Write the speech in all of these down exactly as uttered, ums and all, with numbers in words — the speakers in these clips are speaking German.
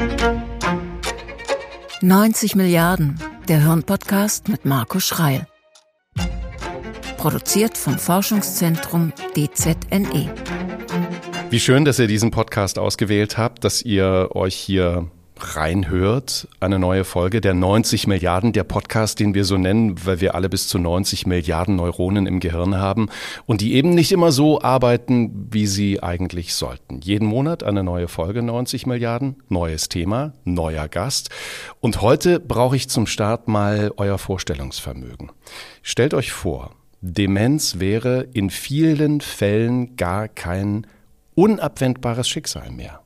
neunzig Milliarden, der Hirn-Podcast mit Marco Schreil. Produziert vom Forschungszentrum D Z N E. Wie schön, dass ihr diesen Podcast ausgewählt habt, dass ihr euch hier reinhört. Eine neue Folge der neunzig Milliarden, der Podcast, den wir so nennen, weil wir alle bis zu neunzig Milliarden Neuronen im Gehirn haben und die eben nicht immer so arbeiten, wie sie eigentlich sollten. Jeden Monat eine neue Folge, neunzig Milliarden, neues Thema, neuer Gast. Und heute brauche ich zum Start mal euer Vorstellungsvermögen. Stellt euch vor, Demenz wäre in vielen Fällen gar kein unabwendbares Schicksal mehr.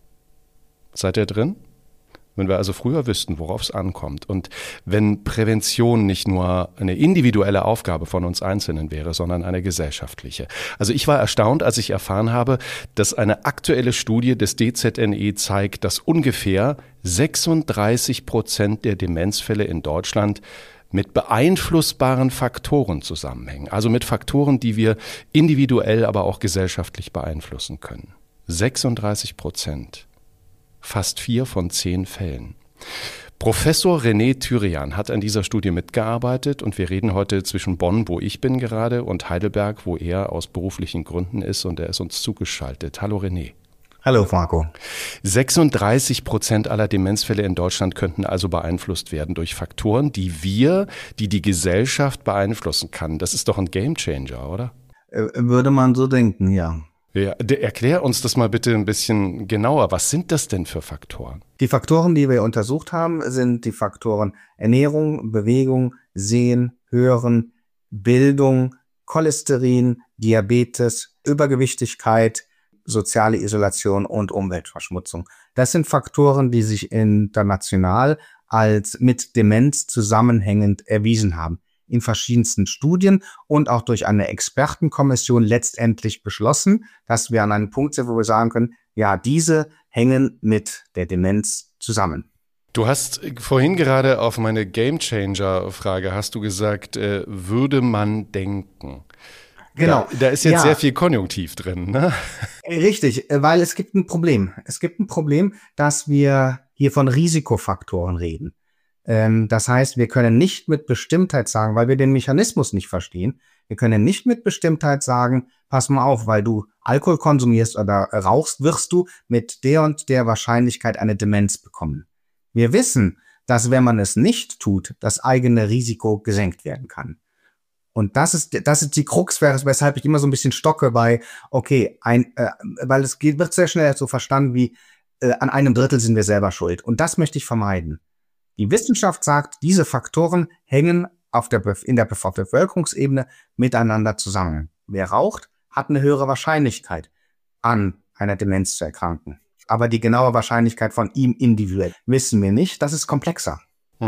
Seid ihr drin? Wenn wir also früher wüssten, worauf es ankommt und wenn Prävention nicht nur eine individuelle Aufgabe von uns Einzelnen wäre, sondern eine gesellschaftliche. Also ich war erstaunt, als ich erfahren habe, dass eine aktuelle Studie des D Z N E zeigt, dass ungefähr sechsunddreißig Prozent der Demenzfälle in Deutschland mit beeinflussbaren Faktoren zusammenhängen. Also mit Faktoren, die wir individuell, aber auch gesellschaftlich beeinflussen können. sechsunddreißig Prozent. Fast vier von zehn Fällen. Professor René Thyrian hat an dieser Studie mitgearbeitet und wir reden heute zwischen Bonn, wo ich bin gerade, und Heidelberg, wo er aus beruflichen Gründen ist und er ist uns zugeschaltet. Hallo René. Hallo Marco. sechsunddreißig Prozent aller Demenzfälle in Deutschland könnten also beeinflusst werden durch Faktoren, die wir, die die Gesellschaft beeinflussen kann. Das ist doch ein Gamechanger, oder? Würde man so denken, ja. Ja, erklär uns das mal bitte ein bisschen genauer. Was sind das denn für Faktoren? Die Faktoren, die wir untersucht haben, sind die Faktoren Ernährung, Bewegung, Sehen, Hören, Bildung, Cholesterin, Diabetes, Übergewichtigkeit, soziale Isolation und Umweltverschmutzung. Das sind Faktoren, die sich international als mit Demenz zusammenhängend erwiesen haben. In verschiedensten Studien und auch durch eine Expertenkommission letztendlich beschlossen, dass wir an einem Punkt sind, wo wir sagen können, ja, diese hängen mit der Demenz zusammen. Du hast vorhin gerade auf meine Gamechanger-Frage hast du gesagt, äh, würde man denken. Genau. Da, da ist jetzt ja. sehr viel Konjunktiv drin, ne? Richtig, weil es gibt ein Problem. Es gibt ein Problem, dass wir hier von Risikofaktoren reden. Das heißt, wir können nicht mit Bestimmtheit sagen, weil wir den Mechanismus nicht verstehen, wir können nicht mit Bestimmtheit sagen, pass mal auf, weil du Alkohol konsumierst oder rauchst, wirst du mit der und der Wahrscheinlichkeit eine Demenz bekommen. Wir wissen, dass wenn man es nicht tut, das eigene Risiko gesenkt werden kann. Und das ist, das ist die Krux, weshalb ich immer so ein bisschen stocke bei, okay, ein, äh, weil es geht, wird sehr schnell so verstanden wie, äh, an einem Drittel sind wir selber schuld. Und das möchte ich vermeiden. Die Wissenschaft sagt, diese Faktoren hängen auf der, in der Bevölkerungsebene miteinander zusammen. Wer raucht, hat eine höhere Wahrscheinlichkeit, an einer Demenz zu erkranken. Aber die genaue Wahrscheinlichkeit von ihm individuell wissen wir nicht. Das ist komplexer.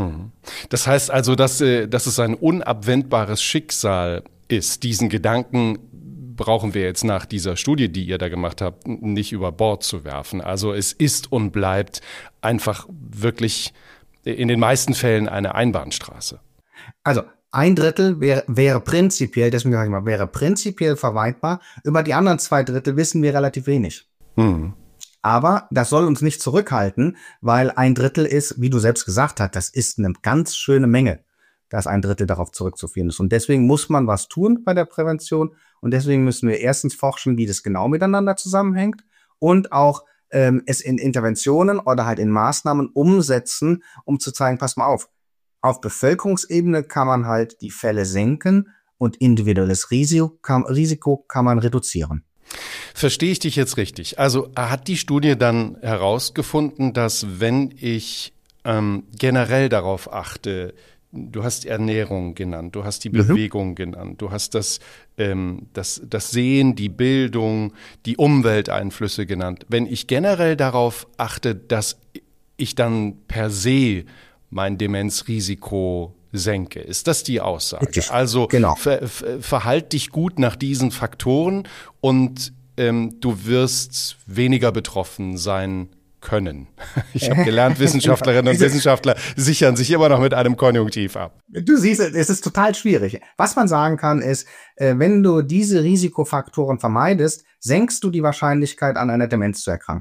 Das heißt also, dass, dass es ein unabwendbares Schicksal ist. Diesen Gedanken brauchen wir jetzt nach dieser Studie, die ihr da gemacht habt, nicht über Bord zu werfen. Also es ist und bleibt einfach wirklich in den meisten Fällen eine Einbahnstraße. Also ein Drittel wäre, wäre prinzipiell, deswegen sage ich mal, wäre prinzipiell vermeidbar. Über die anderen zwei Drittel wissen wir relativ wenig. Mhm. Aber das soll uns nicht zurückhalten, weil ein Drittel ist, wie du selbst gesagt hast, das ist eine ganz schöne Menge, dass ein Drittel darauf zurückzuführen ist. Und deswegen muss man was tun bei der Prävention. Und deswegen müssen wir erstens forschen, wie das genau miteinander zusammenhängt und auch es in Interventionen oder halt in Maßnahmen umsetzen, um zu zeigen, pass mal auf, auf Bevölkerungsebene kann man halt die Fälle senken und individuelles Risiko kann, Risiko kann man reduzieren. Verstehe ich dich jetzt richtig? Also hat die Studie dann herausgefunden, dass wenn ich ähm, generell darauf achte, du hast Ernährung genannt, du hast die Bewegung mhm. genannt, du hast das, ähm, das, das Sehen, die Bildung, die Umwelteinflüsse genannt. Wenn ich generell darauf achte, dass ich dann per se mein Demenzrisiko senke, ist das die Aussage? Richtig. Also genau. ver, ver, verhalt dich gut nach diesen Faktoren und ähm, du wirst weniger betroffen sein können. Ich habe gelernt, Wissenschaftlerinnen und Wissenschaftler sichern sich immer noch mit einem Konjunktiv ab. Du siehst, es ist total schwierig. Was man sagen kann, ist, wenn du diese Risikofaktoren vermeidest, senkst du die Wahrscheinlichkeit, an einer Demenz zu erkranken.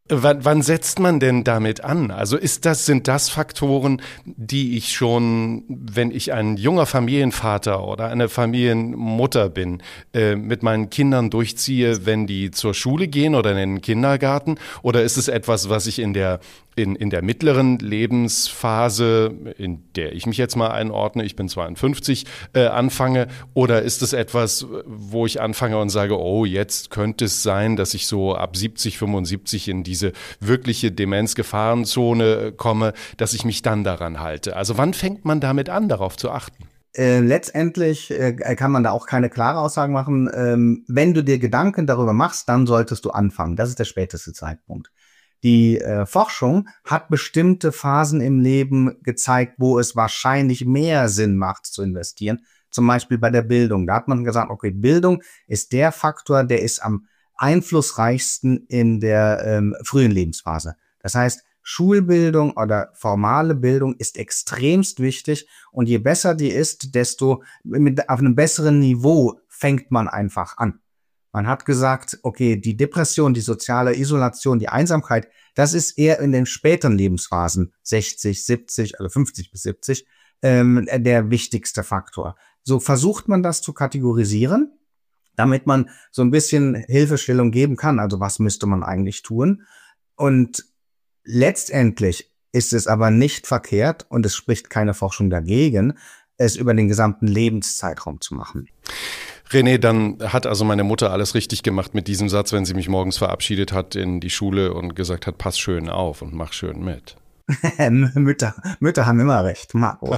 Wann, wann setzt man denn damit an? Also ist das, sind das Faktoren, die ich schon, wenn ich ein junger Familienvater oder eine Familienmutter bin, äh, mit meinen Kindern durchziehe, wenn die zur Schule gehen oder in den Kindergarten? Oder ist es etwas, was ich in der In, in der mittleren Lebensphase, in der ich mich jetzt mal einordne, ich bin zweiundfünfzig, äh, anfange? Oder ist es etwas, wo ich anfange und sage, oh, jetzt könnte es sein, dass ich so ab siebzig, fünfundsiebzig in diese wirkliche Demenzgefahrenzone komme, dass ich mich dann daran halte? Also wann fängt man damit an, darauf zu achten? Äh, letztendlich äh, kann man da auch keine klare Aussage machen. Ähm, wenn du dir Gedanken darüber machst, dann solltest du anfangen. Das ist der späteste Zeitpunkt. Die äh, Forschung hat bestimmte Phasen im Leben gezeigt, wo es wahrscheinlich mehr Sinn macht zu investieren. Zum Beispiel bei der Bildung. Da hat man gesagt, okay, Bildung ist der Faktor, der ist am einflussreichsten in der ähm, frühen Lebensphase. Das heißt, Schulbildung oder formale Bildung ist extremst wichtig. Und je besser die ist, desto mit, auf einem besseren Niveau fängt man einfach an. Man hat gesagt, okay, die Depression, die soziale Isolation, die Einsamkeit, das ist eher in den späteren Lebensphasen, sechzig, siebzig, also fünfzig bis siebzig, ähm, der wichtigste Faktor. So versucht man das zu kategorisieren, damit man so ein bisschen Hilfestellung geben kann. Also was müsste man eigentlich tun? Und letztendlich ist es aber nicht verkehrt, und es spricht keine Forschung dagegen, es über den gesamten Lebenszeitraum zu machen. René, dann hat also meine Mutter alles richtig gemacht mit diesem Satz, wenn sie mich morgens verabschiedet hat in die Schule und gesagt hat, pass schön auf und mach schön mit. Mütter, Mütter haben immer recht, Marco.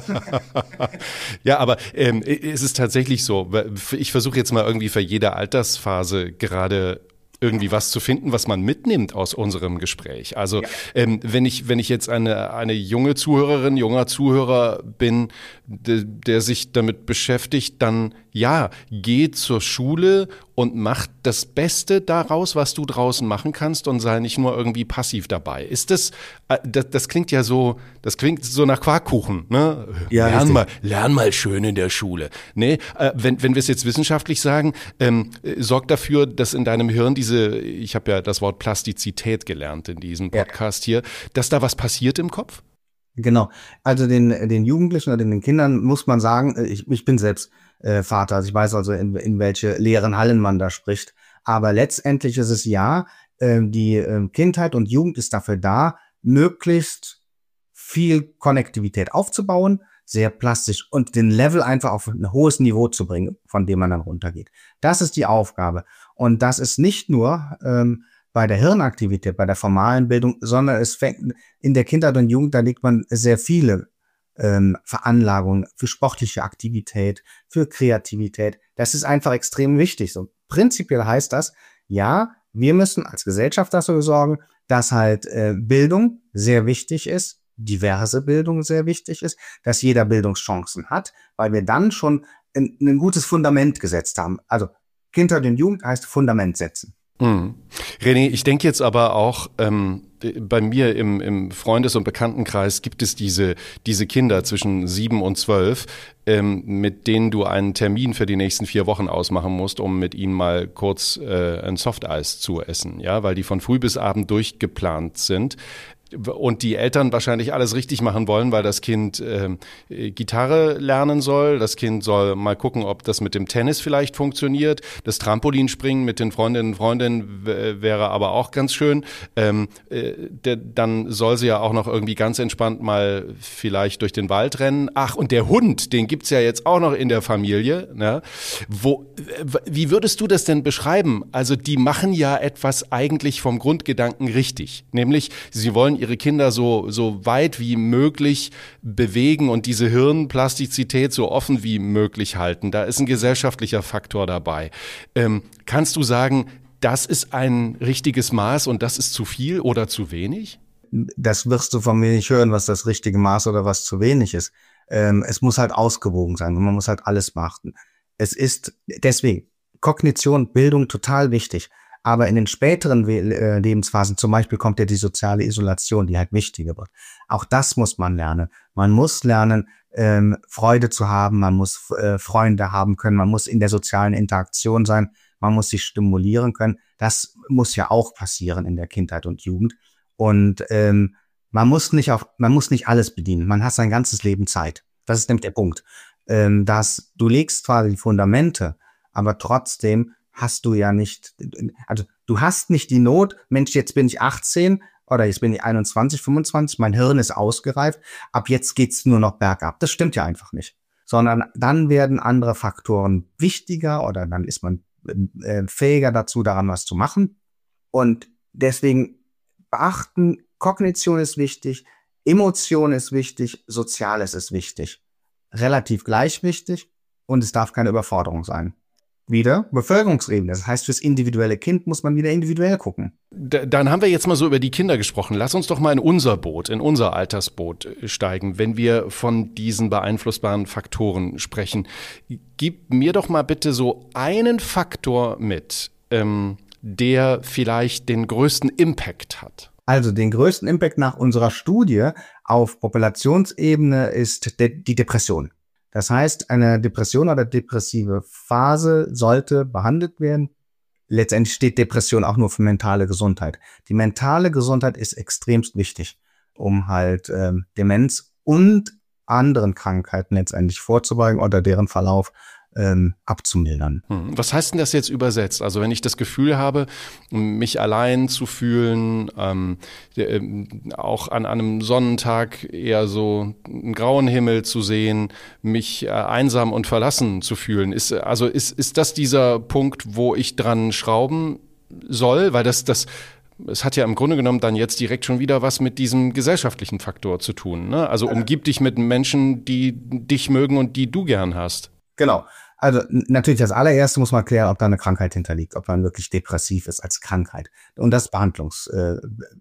Ja, aber ähm, es ist tatsächlich so, ich versuche jetzt mal irgendwie für jede Altersphase gerade irgendwie was zu finden, was man mitnimmt aus unserem Gespräch. Also ja. ähm, wenn ich wenn ich jetzt eine eine junge Zuhörerin, junger Zuhörer bin, de, der sich damit beschäftigt, dann ja, geh zur Schule und mach das Beste daraus, was du draußen machen kannst, und sei nicht nur irgendwie passiv dabei. Ist das, äh, das, das klingt ja so, das klingt so nach Quarkkuchen, ne? Ja, lern mal, lern mal schön in der Schule. Nee, äh, wenn wenn wir es jetzt wissenschaftlich sagen, ähm, sorg dafür, dass in deinem Hirn diese, ich habe ja das Wort Plastizität gelernt in diesem Podcast ja. hier, dass da was passiert im Kopf? Genau. Also den den Jugendlichen oder den Kindern muss man sagen, ich, ich bin selbst äh, Vater, also ich weiß also, in, in welche leeren Hallen man da spricht. Aber letztendlich ist es ja, äh, die äh, Kindheit und Jugend ist dafür da, möglichst viel Konnektivität aufzubauen, sehr plastisch und den Level einfach auf ein hohes Niveau zu bringen, von dem man dann runtergeht. Das ist die Aufgabe. Und das ist nicht nur ähm, bei der Hirnaktivität, bei der formalen Bildung, sondern es fängt in der Kindheit und Jugend, da legt man sehr viele ähm, Veranlagungen für sportliche Aktivität, für Kreativität. Das ist einfach extrem wichtig. So prinzipiell heißt das, ja, wir müssen als Gesellschaft dafür sorgen, dass halt äh, Bildung sehr wichtig ist, diverse Bildung sehr wichtig ist, dass jeder Bildungschancen hat, weil wir dann schon ein, ein gutes Fundament gesetzt haben. Also Kindheit und Jugend heißt Fundament setzen. Mhm. René, ich denke jetzt aber auch, ähm, bei mir im, im Freundes- und Bekanntenkreis gibt es diese, diese Kinder zwischen sieben und zwölf, ähm, mit denen du einen Termin für die nächsten vier Wochen ausmachen musst, um mit ihnen mal kurz äh, ein Softeis zu essen, ja, weil die von früh bis abend durchgeplant sind. Und die Eltern wahrscheinlich alles richtig machen wollen, weil das Kind äh, Gitarre lernen soll. Das Kind soll mal gucken, ob das mit dem Tennis vielleicht funktioniert. Das Trampolinspringen mit den Freundinnen und Freunden w- wäre aber auch ganz schön. Ähm, äh, de- dann soll sie ja auch noch irgendwie ganz entspannt mal vielleicht durch den Wald rennen. Ach, und der Hund, den gibt's ja jetzt auch noch in der Familie. Ne? Wo, w- wie würdest du das denn beschreiben? Also die machen ja etwas eigentlich vom Grundgedanken richtig. Nämlich, sie wollen ihre Kinder so, so weit wie möglich bewegen und diese Hirnplastizität so offen wie möglich halten. Da ist ein gesellschaftlicher Faktor dabei. Ähm, kannst du sagen, das ist ein richtiges Maß und das ist zu viel oder zu wenig? Das wirst du von mir nicht hören, was das richtige Maß oder was zu wenig ist. Ähm, es muss halt ausgewogen sein und man muss halt alles beachten. Es ist deswegen Kognition, Bildung total wichtig. Aber in den späteren äh, Lebensphasen, zum Beispiel kommt ja die soziale Isolation, die halt wichtiger wird. Auch das muss man lernen. Man muss lernen, ähm, Freude zu haben, man muss äh, Freunde haben können, man muss in der sozialen Interaktion sein, man muss sich stimulieren können. Das muss ja auch passieren in der Kindheit und Jugend. Und ähm, man muss nicht auf, man muss nicht alles bedienen. Man hat sein ganzes Leben Zeit. Das ist nämlich der Punkt. Ähm, dass du legst zwar die Fundamente, aber trotzdem hast du ja nicht, also du hast nicht die Not, Mensch, jetzt bin ich achtzehn oder jetzt bin ich einundzwanzig, fünfundzwanzig, mein Hirn ist ausgereift, ab jetzt geht's nur noch bergab. Das stimmt ja einfach nicht. Sondern dann werden andere Faktoren wichtiger oder dann ist man äh, fähiger dazu, daran was zu machen. Und deswegen beachten, Kognition ist wichtig, Emotion ist wichtig, Soziales ist wichtig. Relativ gleich wichtig und es darf keine Überforderung sein. Wieder Bevölkerungsebene. Das heißt, fürs individuelle Kind muss man wieder individuell gucken. D- Dann haben wir jetzt mal so über die Kinder gesprochen. Lass uns doch mal in unser Boot, in unser Altersboot steigen, wenn wir von diesen beeinflussbaren Faktoren sprechen. Gib mir doch mal bitte so einen Faktor mit, ähm, der vielleicht den größten Impact hat. Also den größten Impact nach unserer Studie auf Populationsebene ist de- die Depression. Das heißt, eine Depression oder depressive Phase sollte behandelt werden. Letztendlich steht Depression auch nur für mentale Gesundheit. Die mentale Gesundheit ist extremst wichtig, um halt ähm, Demenz und anderen Krankheiten letztendlich vorzubeugen oder deren Verlauf ähm, abzumildern. Hm. Was heißt denn das jetzt übersetzt? Also wenn ich das Gefühl habe, mich allein zu fühlen, ähm, äh, auch an einem Sonnentag eher so einen grauen Himmel zu sehen, mich äh, einsam und verlassen zu fühlen, ist also ist ist das dieser Punkt, wo ich dran schrauben soll? Weil das das es hat ja im Grunde genommen dann jetzt direkt schon wieder was mit diesem gesellschaftlichen Faktor zu tun, ne? Also umgib dich mit Menschen, die dich mögen und die du gern hast. Genau. Also n- natürlich das allererste muss man klären, ob da eine Krankheit hinterliegt, ob man wirklich depressiv ist als Krankheit. Und das Behandlungs, äh,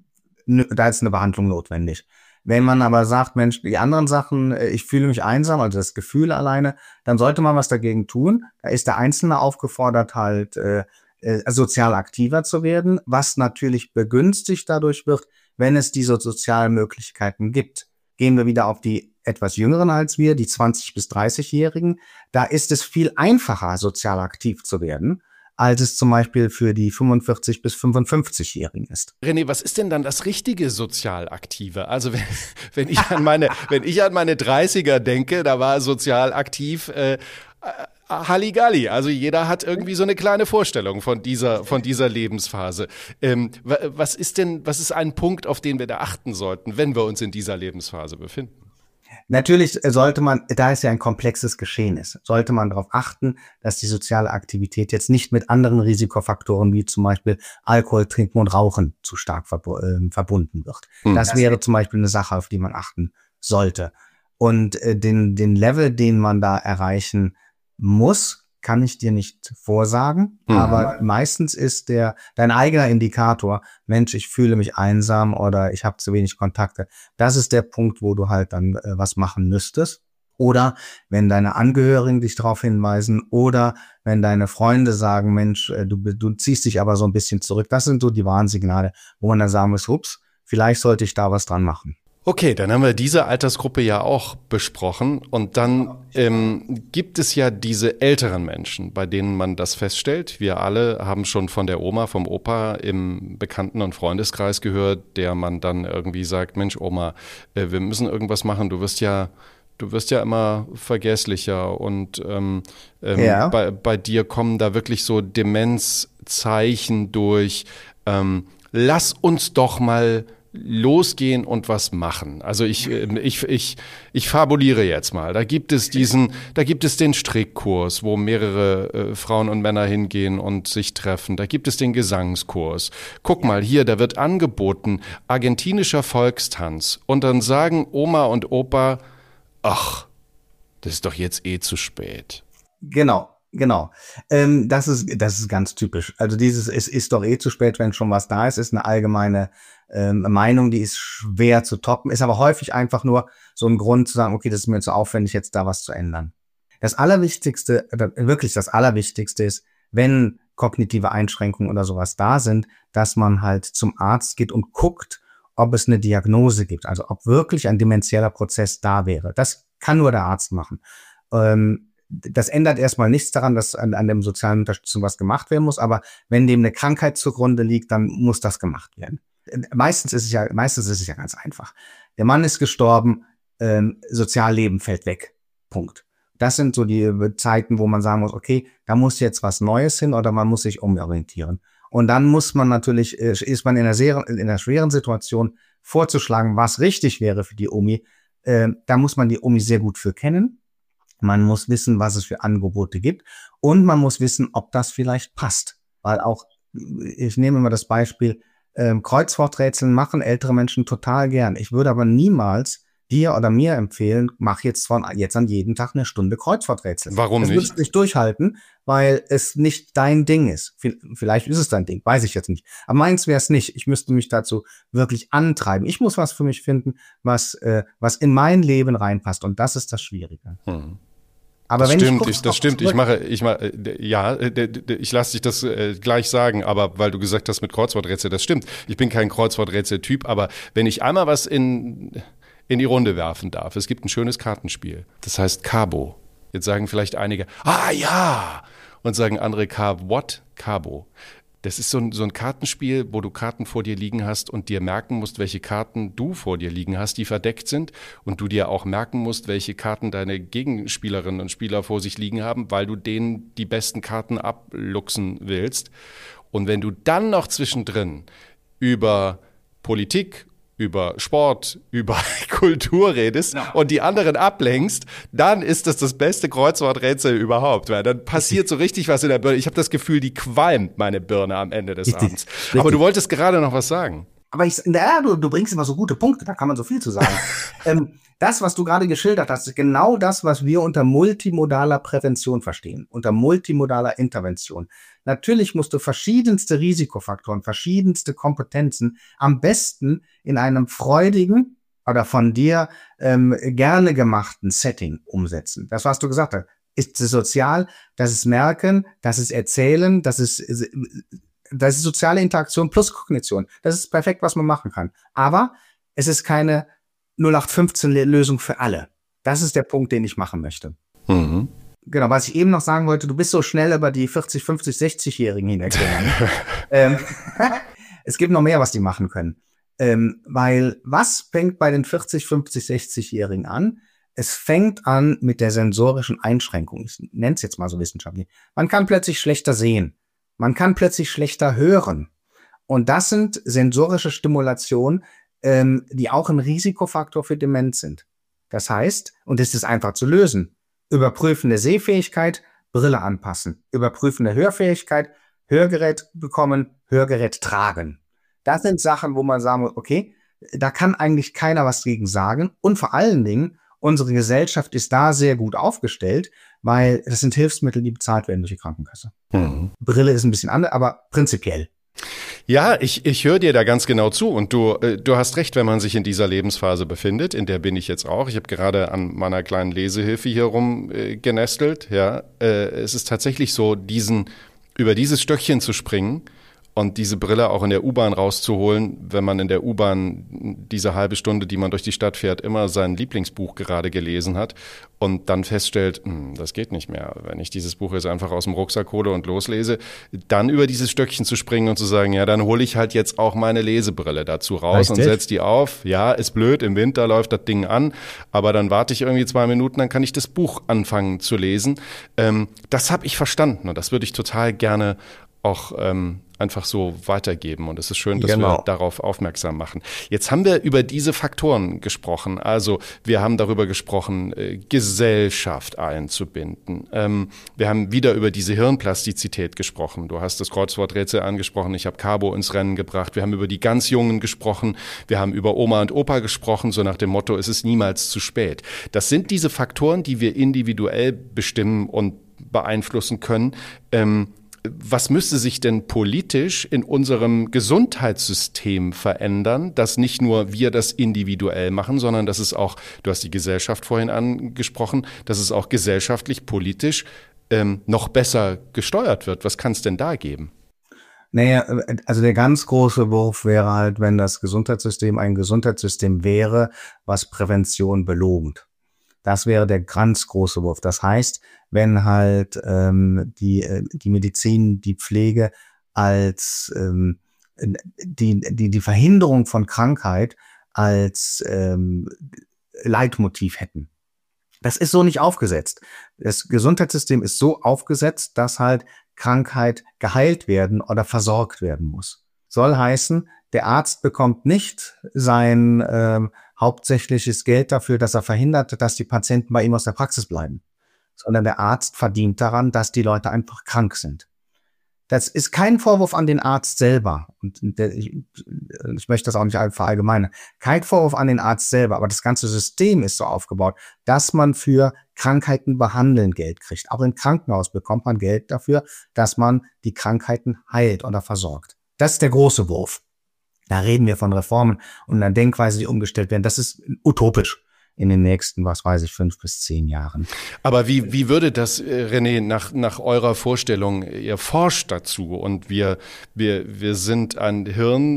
n- da ist eine Behandlung notwendig. Wenn man aber sagt, Mensch, die anderen Sachen, äh, ich fühle mich einsam, also das Gefühl alleine, dann sollte man was dagegen tun. Da ist der Einzelne aufgefordert, halt äh, äh, sozial aktiver zu werden, was natürlich begünstigt dadurch wird, wenn es diese sozialen Möglichkeiten gibt. Gehen wir wieder auf die etwas Jüngeren als wir, die zwanzig- bis dreißig-Jährigen. Da ist es viel einfacher, sozial aktiv zu werden, als es zum Beispiel für die fünfundvierzig- bis fünfundfünfzig-Jährigen ist. René, was ist denn dann das richtige sozial Aktive? Also wenn, wenn ich an meine, wenn ich an meine dreißiger denke, da war sozial aktiv äh, Halligalli. Also jeder hat irgendwie so eine kleine Vorstellung von dieser, von dieser Lebensphase. Ähm, was ist denn, was ist ein Punkt, auf den wir da achten sollten, wenn wir uns in dieser Lebensphase befinden? Natürlich sollte man, da es ja ein komplexes Geschehen ist, sollte man darauf achten, dass die soziale Aktivität jetzt nicht mit anderen Risikofaktoren wie zum Beispiel Alkohol, Trinken und Rauchen zu stark verb- äh, verbunden wird. Hm. Das wäre zum Beispiel eine Sache, auf die man achten sollte. Und äh, den, den Level, den man da erreichen muss, kann ich dir nicht vorsagen, Mhm. aber meistens ist der dein eigener Indikator, Mensch, ich fühle mich einsam oder ich habe zu wenig Kontakte. Das ist der Punkt, wo du halt dann äh, was machen müsstest. Oder wenn deine Angehörigen dich darauf hinweisen oder wenn deine Freunde sagen, Mensch, äh, du, du ziehst dich aber so ein bisschen zurück. Das sind so die Warnsignale, wo man dann sagen muss, ups, vielleicht sollte ich da was dran machen. Okay, dann haben wir diese Altersgruppe ja auch besprochen und dann ähm, gibt es ja diese älteren Menschen, bei denen man das feststellt. Wir alle haben schon von der Oma, vom Opa im Bekannten- und Freundeskreis gehört, der man dann irgendwie sagt, Mensch Oma, äh, wir müssen irgendwas machen, du wirst ja Du wirst ja immer vergesslicher und ähm, ähm, Ja. bei, bei dir kommen da wirklich so Demenzzeichen durch. Ähm, lass uns doch mal losgehen und was machen. Also ich, ich, ich, ich fabuliere jetzt mal. Da gibt es diesen, da gibt es den Strickkurs, wo mehrere äh, Frauen und Männer hingehen und sich treffen. Da gibt es den Gesangskurs. Guck mal hier, da wird angeboten argentinischer Volkstanz. Und dann sagen Oma und Opa, ach, das ist doch jetzt eh zu spät. Genau. Genau. Ähm, das ist, das ist ganz typisch. Also dieses, es ist doch eh zu spät, wenn schon was da ist, ist eine allgemeine ähm, Meinung, die ist schwer zu toppen, ist aber häufig einfach nur so ein Grund zu sagen, okay, das ist mir zu aufwendig, jetzt da was zu ändern. Das Allerwichtigste, oder wirklich das Allerwichtigste ist, wenn kognitive Einschränkungen oder sowas da sind, dass man halt zum Arzt geht und guckt, ob es eine Diagnose gibt, also ob wirklich ein demenzieller Prozess da wäre. Das kann nur der Arzt machen. Ähm, das ändert erstmal nichts daran, dass an, an dem sozialen Unterstützung was gemacht werden muss, aber wenn dem eine Krankheit zugrunde liegt, dann muss das gemacht werden. Meistens ist es ja, meistens ist es ja ganz einfach. Der Mann ist gestorben, ähm, Sozialleben fällt weg. Punkt. Das sind so die Zeiten, wo man sagen muss, okay, da muss jetzt was Neues hin oder man muss sich umorientieren. Und dann muss man natürlich, ist man in einer, sehr, in einer schweren Situation vorzuschlagen, was richtig wäre für die Omi. Äh, da muss man die Omi sehr gut für kennen. Man muss wissen, was es für Angebote gibt. Und man muss wissen, ob das vielleicht passt. Weil auch, ich nehme immer das Beispiel, äh, Kreuzworträtseln machen ältere Menschen total gern. Ich würde aber niemals dir oder mir empfehlen, mach jetzt von jetzt an jeden Tag eine Stunde Kreuzworträtsel. Warum das nicht? Das wirst du nicht durchhalten, weil es nicht dein Ding ist. Vielleicht ist es dein Ding, weiß ich jetzt nicht. Aber meins wäre es nicht. Ich müsste mich dazu wirklich antreiben. Ich muss was für mich finden, was äh, was in mein Leben reinpasst. Und das ist das Schwierige. Hm. Aber das wenn stimmt, ich, ich, das stimmt. Ich mache, ich mache, ja, ich lasse dich das äh, gleich sagen, aber weil du gesagt hast mit Kreuzworträtsel, das stimmt. Ich bin kein Kreuzworträtsel-Typ, aber wenn ich einmal was in in die Runde werfen darf. Es gibt ein schönes Kartenspiel. Das heißt Cabo. Jetzt sagen vielleicht einige, ah ja! Und sagen andere, what? Cabo. Das ist so ein, so ein Kartenspiel, wo du Karten vor dir liegen hast und dir merken musst, welche Karten du vor dir liegen hast, die verdeckt sind. Und du dir auch merken musst, welche Karten deine Gegenspielerinnen und Spieler vor sich liegen haben, weil du denen die besten Karten abluchsen willst. Und wenn du dann noch zwischendrin über Politik, über Sport, über Kultur redest ja. und die anderen ablenkst, dann ist das das beste Kreuzworträtsel überhaupt, weil dann passiert so richtig was in der Birne. Ich habe das Gefühl, die qualmt meine Birne am Ende des richtig, Abends. richtig. Aber du wolltest gerade noch was sagen. Aber ich, na, du, du bringst immer so gute Punkte, da kann man so viel zu sagen. ähm, das, was du gerade geschildert hast, ist genau das, was wir unter multimodaler Prävention verstehen, unter multimodaler Intervention. Natürlich musst du verschiedenste Risikofaktoren, verschiedenste Kompetenzen am besten in einem freudigen oder von dir ähm, gerne gemachten Setting umsetzen. Das, was du gesagt hast, ist es sozial, das ist Merken, das ist Erzählen, das ist, das ist soziale Interaktion plus Kognition. Das ist perfekt, was man machen kann. Aber es ist keine null acht fünfzehn Lösung für alle. Das ist der Punkt, den ich machen möchte. Mhm. Genau, was ich eben noch sagen wollte, du bist so schnell über die vierzig, fünfzig, sechzig-Jährigen hinweggegangen. ähm, es gibt noch mehr, was die machen können. Ähm, weil was fängt bei den vierzig, fünfzig, sechzig-Jährigen an? Es fängt an mit der sensorischen Einschränkung. Ich nenne es jetzt mal so wissenschaftlich. Man kann plötzlich schlechter sehen. Man kann plötzlich schlechter hören. Und das sind sensorische Stimulationen, ähm, die auch ein Risikofaktor für Demenz sind. Das heißt, und es ist einfach zu lösen, überprüfende Sehfähigkeit, Brille anpassen. Überprüfende Hörfähigkeit, Hörgerät bekommen, Hörgerät tragen. Das sind Sachen, wo man sagen muss, okay, da kann eigentlich keiner was gegen sagen. Und vor allen Dingen, unsere Gesellschaft ist da sehr gut aufgestellt, weil das sind Hilfsmittel, die bezahlt werden durch die Krankenkasse. Mhm. Brille ist ein bisschen anders, aber prinzipiell. Ja, ich, ich höre dir da ganz genau zu und du, äh, du hast recht, wenn man sich in dieser Lebensphase befindet, in der bin ich jetzt auch. Ich habe gerade an meiner kleinen Lesehilfe hier rum äh, genestelt. Ja, äh, es ist tatsächlich so, diesen über dieses Stöckchen zu springen und diese Brille auch in der U-Bahn rauszuholen, wenn man in der U-Bahn diese halbe Stunde, die man durch die Stadt fährt, immer sein Lieblingsbuch gerade gelesen hat und dann feststellt, hm, das geht nicht mehr. Wenn ich dieses Buch jetzt einfach aus dem Rucksack hole und loslese, dann über dieses Stöckchen zu springen und zu sagen, ja, dann hole ich halt jetzt auch meine Lesebrille dazu raus Richtig? und setze die auf. Ja, ist blöd, im Winter läuft das Ding an, aber dann warte ich irgendwie zwei Minuten, dann kann ich das Buch anfangen zu lesen. Ähm, das habe ich verstanden und das würde ich total gerne auch ähm, einfach so weitergeben. Und es ist schön, dass genau. wir darauf aufmerksam machen. Jetzt haben wir über diese Faktoren gesprochen. Also wir haben darüber gesprochen, äh, Gesellschaft einzubinden. Ähm, wir haben wieder über diese Hirnplastizität gesprochen. Du hast das Kreuzworträtsel angesprochen. Ich habe Cabo ins Rennen gebracht. Wir haben über die ganz Jungen gesprochen. Wir haben über Oma und Opa gesprochen, so nach dem Motto, es ist niemals zu spät. Das sind diese Faktoren, die wir individuell bestimmen und beeinflussen können. Ähm, Was müsste sich denn politisch in unserem Gesundheitssystem verändern, dass nicht nur wir das individuell machen, sondern dass es auch, du hast die Gesellschaft vorhin angesprochen, dass es auch gesellschaftlich, politisch ähm, noch besser gesteuert wird? Was kann es denn da geben? Naja, also der ganz große Wurf wäre halt, wenn das Gesundheitssystem ein Gesundheitssystem wäre, was Prävention belohnt. Das wäre der ganz große Wurf. Das heißt, wenn halt ähm, die, äh, die Medizin, die Pflege als ähm, die, die, die Verhinderung von Krankheit als ähm, Leitmotiv hätten. Das ist so nicht aufgesetzt. Das Gesundheitssystem ist so aufgesetzt, dass halt Krankheit geheilt werden oder versorgt werden muss. Soll heißen, der Arzt bekommt nicht sein ähm, hauptsächliches Geld dafür, dass er verhindert, dass die Patienten bei ihm aus der Praxis bleiben, sondern der Arzt verdient daran, dass die Leute einfach krank sind. Das ist kein Vorwurf an den Arzt selber. Und der, ich, ich möchte das auch nicht verallgemeinern. Kein Vorwurf an den Arzt selber, aber das ganze System ist so aufgebaut, dass man für Krankheiten behandeln Geld kriegt. Auch im Krankenhaus bekommt man Geld dafür, dass man die Krankheiten heilt oder versorgt. Das ist der große Wurf. Da reden wir von Reformen und einer Denkweise, die umgestellt werden. Das ist utopisch in den nächsten, was weiß ich, fünf bis zehn Jahren. Aber wie, wie würde das, René, nach, nach eurer Vorstellung, ihr forscht dazu und wir, wir, wir sind ein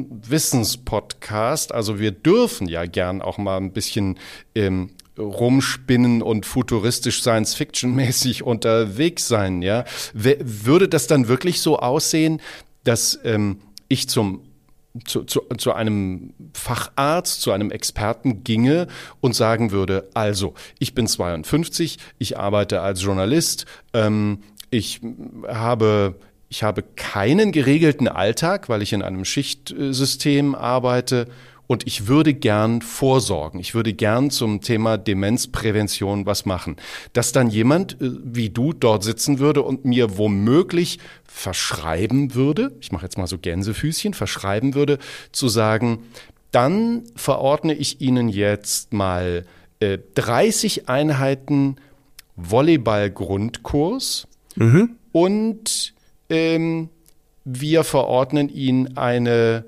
Hirnwissenspodcast, also wir dürfen ja gern auch mal ein bisschen ähm, rumspinnen und futuristisch Science-Fiction-mäßig unterwegs sein, ja? Würde das dann wirklich so aussehen, dass ähm, ich zum Zu, zu, zu einem Facharzt, zu einem Experten ginge und sagen würde, also, ich bin zweiundfünfzig, ich arbeite als Journalist, ähm, ich habe, ich habe keinen geregelten Alltag, weil ich in einem Schichtsystem arbeite und ich würde gern vorsorgen, ich würde gern zum Thema Demenzprävention was machen. Dass dann jemand wie du dort sitzen würde und mir womöglich verschreiben würde, ich mache jetzt mal so Gänsefüßchen, verschreiben würde, zu sagen, dann verordne ich Ihnen jetzt mal äh, dreißig Einheiten Volleyball-Grundkurs mhm. und ähm, wir verordnen Ihnen eine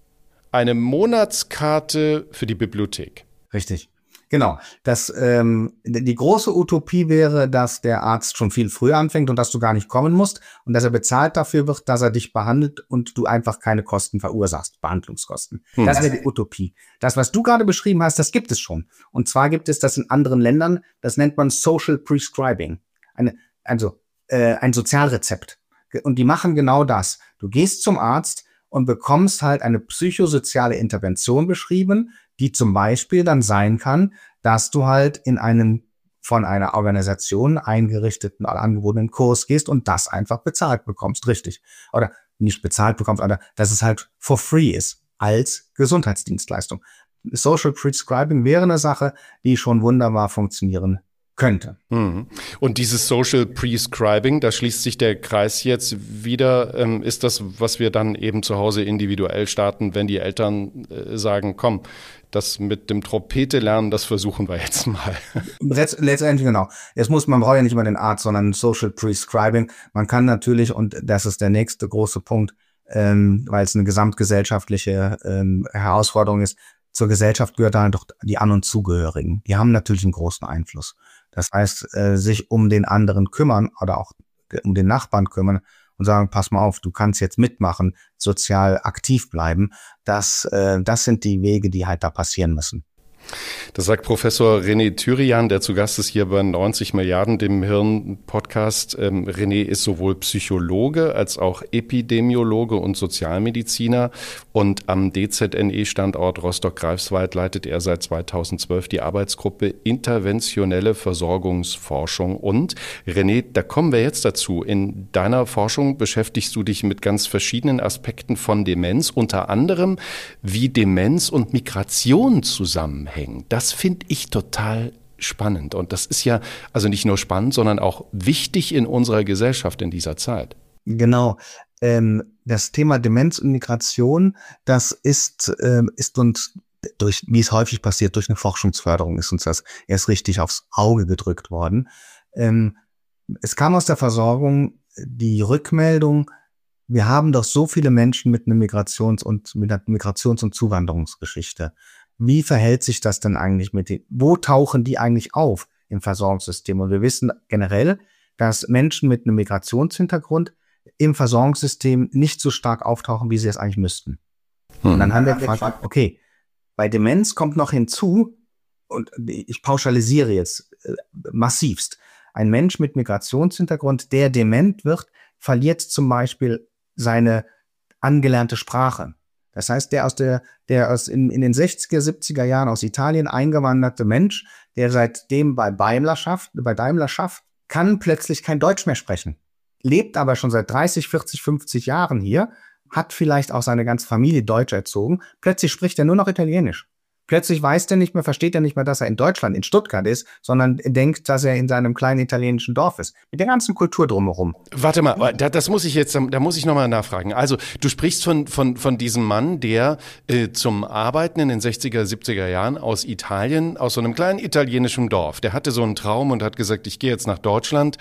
eine Monatskarte für die Bibliothek. Richtig. Genau. Das, ähm, die große Utopie wäre, dass der Arzt schon viel früher anfängt und dass du gar nicht kommen musst und dass er bezahlt dafür wird, dass er dich behandelt und du einfach keine Kosten verursachst, Behandlungskosten. Hm. Das wäre die Utopie. Das, was du gerade beschrieben hast, das gibt es schon. Und zwar gibt es das in anderen Ländern, das nennt man Social Prescribing. Eine, also äh, ein Sozialrezept. Und die machen genau das. Du gehst zum Arzt und bekommst halt eine psychosoziale Intervention beschrieben, die zum Beispiel dann sein kann, dass du halt in einen von einer Organisation eingerichteten oder angebotenen Kurs gehst und das einfach bezahlt bekommst, richtig. Oder nicht bezahlt bekommst, oder dass es halt for free ist als Gesundheitsdienstleistung. Social Prescribing wäre eine Sache, die schon wunderbar funktionieren könnte. Und dieses Social Prescribing, da schließt sich der Kreis jetzt wieder, ähm, ist das, was wir dann eben zu Hause individuell starten, wenn die Eltern äh, sagen, komm, das mit dem Trompete lernen, das versuchen wir jetzt mal. Letzt, letztendlich genau. Jetzt muss man braucht ja nicht mal den Arzt, sondern Social Prescribing. Man kann natürlich, und das ist der nächste große Punkt, ähm, weil es eine gesamtgesellschaftliche ähm, Herausforderung ist, zur Gesellschaft gehört dann doch die An- und Zugehörigen. Die haben natürlich einen großen Einfluss. Das heißt, äh, sich um den anderen kümmern oder auch um den Nachbarn kümmern und sagen, pass mal auf, du kannst jetzt mitmachen, sozial aktiv bleiben. Das, äh, das sind die Wege, die halt da passieren müssen. Das sagt Professor René Thyrian, der zu Gast ist hier bei neunzig Milliarden, dem Hirn-Podcast. Ähm, René ist sowohl Psychologe als auch Epidemiologe und Sozialmediziner. Und am D Z N E-Standort Rostock-Greifswald leitet er seit zweitausendzwölf die Arbeitsgruppe Interventionelle Versorgungsforschung. Und René, da kommen wir jetzt dazu. In deiner Forschung beschäftigst du dich mit ganz verschiedenen Aspekten von Demenz, unter anderem wie Demenz und Migration zusammenhängen. Das finde ich total spannend. Und das ist ja also nicht nur spannend, sondern auch wichtig in unserer Gesellschaft in dieser Zeit. Genau. Ähm, das Thema Demenz und Migration, das ist, ähm, ist uns durch, wie es häufig passiert, durch eine Forschungsförderung ist uns das erst richtig aufs Auge gedrückt worden. Ähm, es kam aus der Versorgung die Rückmeldung, wir haben doch so viele Menschen mit einer Migrations- und mit einer Migrations- und Zuwanderungsgeschichte. Wie verhält sich das denn eigentlich mit den, wo tauchen die eigentlich auf im Versorgungssystem? Und wir wissen generell, dass Menschen mit einem Migrationshintergrund im Versorgungssystem nicht so stark auftauchen, wie sie es eigentlich müssten. Hm. Und dann haben wir gefragt, okay, bei Demenz kommt noch hinzu, und ich pauschalisiere jetzt äh, massivst. Ein Mensch mit Migrationshintergrund, der dement wird, verliert zum Beispiel seine angelernte Sprache. Das heißt, der aus der, der aus in, in den sechziger, siebziger Jahren aus Italien eingewanderte Mensch, der seitdem bei Daimler schafft, bei Daimler schafft, kann plötzlich kein Deutsch mehr sprechen. Lebt aber schon seit dreißig, vierzig, fünfzig Jahren hier, hat vielleicht auch seine ganze Familie Deutsch erzogen. Plötzlich spricht er nur noch Italienisch. Plötzlich weiß der nicht mehr, versteht er nicht mehr, dass er in Deutschland, in Stuttgart ist, sondern denkt, dass er in seinem kleinen italienischen Dorf ist. Mit der ganzen Kultur drumherum. Warte mal, da, das muss ich jetzt, da muss ich nochmal nachfragen. Also, du sprichst von, von, von diesem Mann, der äh, zum Arbeiten in den sechziger, siebziger Jahren aus Italien, aus so einem kleinen italienischen Dorf, der hatte so einen Traum und hat gesagt, ich gehe jetzt nach Deutschland.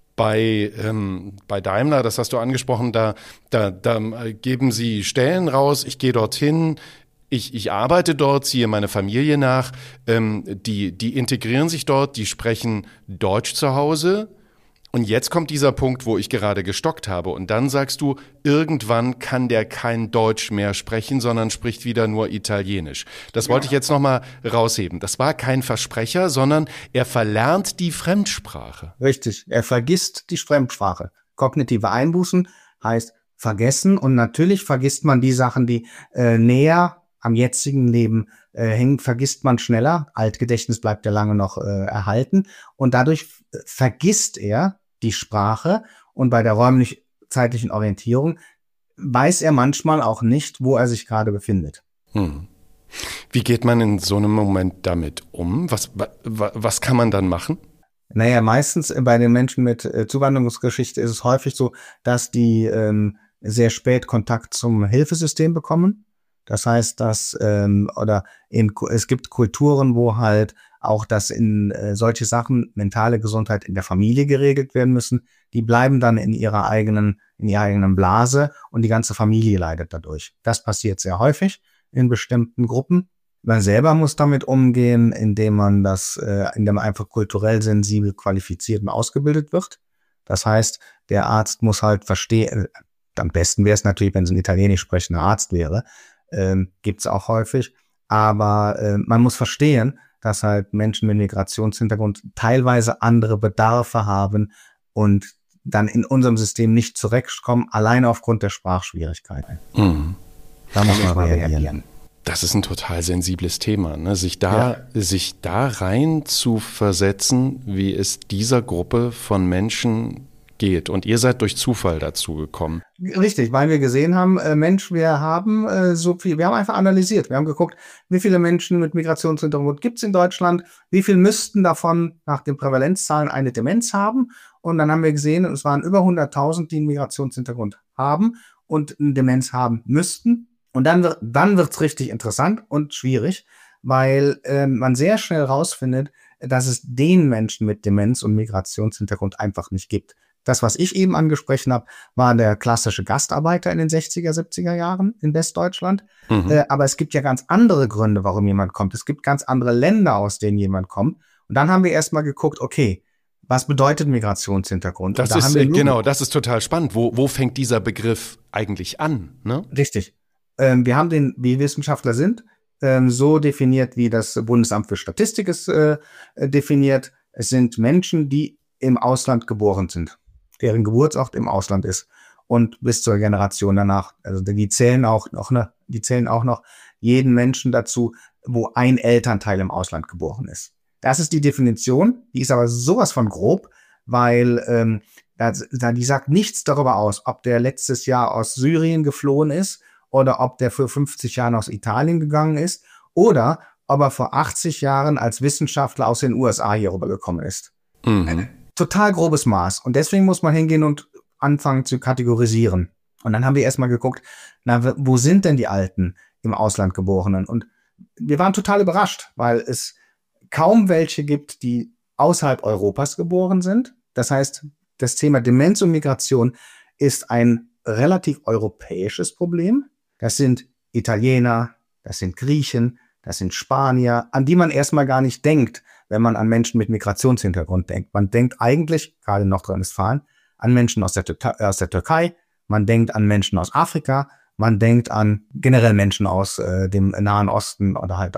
Bei, ähm, bei Daimler, das hast du angesprochen, da, da, da geben sie Stellen raus, ich gehe dorthin. Ich, ich arbeite dort, ziehe meine Familie nach, ähm, die, die integrieren sich dort, die sprechen Deutsch zu Hause. Und jetzt kommt dieser Punkt, wo ich gerade gestockt habe. Und dann sagst du, irgendwann kann der kein Deutsch mehr sprechen, sondern spricht wieder nur Italienisch. Das wollte ich jetzt nochmal rausheben. Das war kein Versprecher, sondern er verlernt die Fremdsprache. Richtig, er vergisst die Fremdsprache. Kognitive Einbußen heißt vergessen. Und natürlich vergisst man die Sachen, die äh, näher am jetzigen Leben äh, hängen, vergisst man schneller. Altgedächtnis bleibt ja lange noch äh, erhalten. Und dadurch äh, vergisst er die Sprache. Und bei der räumlich-zeitlichen Orientierung weiß er manchmal auch nicht, wo er sich gerade befindet. Hm. Wie geht man in so einem Moment damit um? Was, wa, was kann man dann machen? Naja, meistens bei den Menschen mit äh, Zuwanderungsgeschichte ist es häufig so, dass die ähm, sehr spät Kontakt zum Hilfesystem bekommen. Das heißt, dass ähm, oder in, es gibt Kulturen, wo halt auch das in äh, solche Sachen, mentale Gesundheit in der Familie geregelt werden müssen. Die bleiben dann in ihrer eigenen in ihrer eigenen Blase und die ganze Familie leidet dadurch. Das passiert sehr häufig in bestimmten Gruppen. Man selber muss damit umgehen, indem man das, äh, indem man einfach kulturell sensibel qualifiziert und ausgebildet wird. Das heißt, der Arzt muss halt verstehen. Am besten wäre es natürlich, wenn es ein italienisch sprechender Arzt wäre. Ähm, gibt's auch häufig. Aber äh, man muss verstehen, dass halt Menschen mit Migrationshintergrund teilweise andere Bedarfe haben und dann in unserem System nicht zurechtkommen, alleine aufgrund der Sprachschwierigkeiten. Mhm. Da muss man mal reagieren. Das ist ein total sensibles Thema, ne? Sich da, ja. sich da rein zu versetzen, wie es dieser Gruppe von Menschen geht. Und ihr seid durch Zufall dazu gekommen. Richtig, weil wir gesehen haben, äh, Mensch, wir haben äh, so viel, wir haben einfach analysiert. Wir haben geguckt, wie viele Menschen mit Migrationshintergrund gibt es in Deutschland, wie viel müssten davon nach den Prävalenzzahlen eine Demenz haben. Und dann haben wir gesehen, es waren über hunderttausend, die einen Migrationshintergrund haben und eine Demenz haben müssten. Und dann wird dann wird's richtig interessant und schwierig, weil äh, man sehr schnell rausfindet, dass es den Menschen mit Demenz und Migrationshintergrund einfach nicht gibt. Das, was ich eben angesprochen habe, war der klassische Gastarbeiter in den sechziger, siebziger Jahren in Westdeutschland. Mhm. Äh, aber es gibt ja ganz andere Gründe, warum jemand kommt. Es gibt ganz andere Länder, aus denen jemand kommt. Und dann haben wir erstmal geguckt, okay, was bedeutet Migrationshintergrund? Das da ist, äh, genau, das ist total spannend. Wo, wo fängt dieser Begriff eigentlich an? Ne? Richtig. Ähm, wir haben den, wie Wissenschaftler sind, ähm, so definiert, wie das Bundesamt für Statistik es äh, definiert. Es sind Menschen, die im Ausland geboren sind, deren Geburtsort im Ausland ist und bis zur Generation danach. Also die zählen auch noch, ne, die zählen auch noch jeden Menschen dazu, wo ein Elternteil im Ausland geboren ist. Das ist die Definition, die ist aber sowas von grob, weil ähm, da, da, die sagt nichts darüber aus, ob der letztes Jahr aus Syrien geflohen ist oder ob der für fünfzig Jahre aus Italien gegangen ist oder ob er vor achtzig Jahren als Wissenschaftler aus den U S A hier rübergekommen ist. Mhm. Total grobes Maß. Und deswegen muss man hingehen und anfangen zu kategorisieren. Und dann haben wir erstmal geguckt, na, wo sind denn die Alten im Ausland Geborenen? Und wir waren total überrascht, weil es kaum welche gibt, die außerhalb Europas geboren sind. Das heißt, das Thema Demenz und Migration ist ein relativ europäisches Problem. Das sind Italiener, das sind Griechen, das sind Spanier, an die man erstmal gar nicht denkt, wenn man an Menschen mit Migrationshintergrund denkt. Man denkt eigentlich, gerade in Nordrhein-Westfalen, an Menschen aus der, Tür- aus der Türkei, man denkt an Menschen aus Afrika, man denkt an generell Menschen aus äh, dem Nahen Osten oder halt auch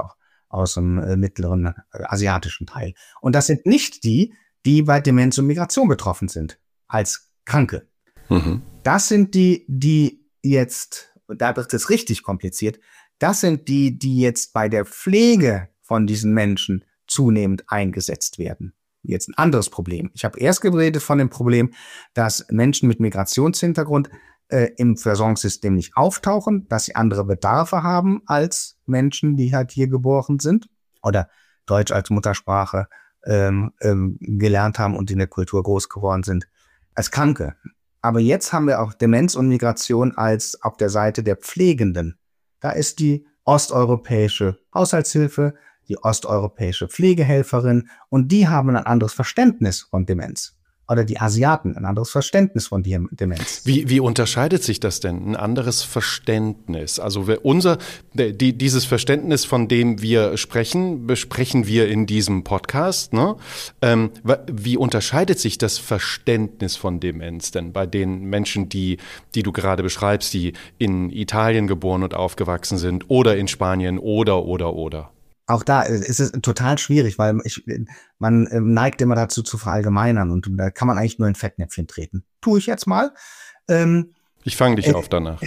aus dem äh, mittleren äh, asiatischen Teil. Und das sind nicht die, die bei Demenz und Migration betroffen sind, als Kranke. Mhm. Das sind die, die jetzt, und da wird es richtig kompliziert, das sind die, die jetzt bei der Pflege von diesen Menschen zunehmend eingesetzt werden. Jetzt ein anderes Problem. Ich habe erst geredet von dem Problem, dass Menschen mit Migrationshintergrund äh, im Versorgungssystem nicht auftauchen, dass sie andere Bedarfe haben als Menschen, die halt hier geboren sind oder Deutsch als Muttersprache ähm, ähm, gelernt haben und in der Kultur groß geworden sind, als Kranke. Aber jetzt haben wir auch Demenz und Migration als auf der Seite der Pflegenden. Da ist die osteuropäische Haushaltshilfe, die osteuropäische Pflegehelferin und die haben ein anderes Verständnis von Demenz. Oder die Asiaten, ein anderes Verständnis von Demenz. Wie, wie unterscheidet sich das denn? Ein anderes Verständnis? Also unser, die, dieses Verständnis, von dem wir sprechen, besprechen wir in diesem Podcast. Ne? Ähm, wie unterscheidet sich das Verständnis von Demenz denn bei den Menschen, die, die du gerade beschreibst, die in Italien geboren und aufgewachsen sind oder in Spanien oder, oder, oder? Auch da ist es total schwierig, weil ich, man neigt immer dazu zu verallgemeinern und da kann man eigentlich nur in Fettnäpfchen treten. Tue ich jetzt mal. Ähm, ich fange dich äh, auf danach.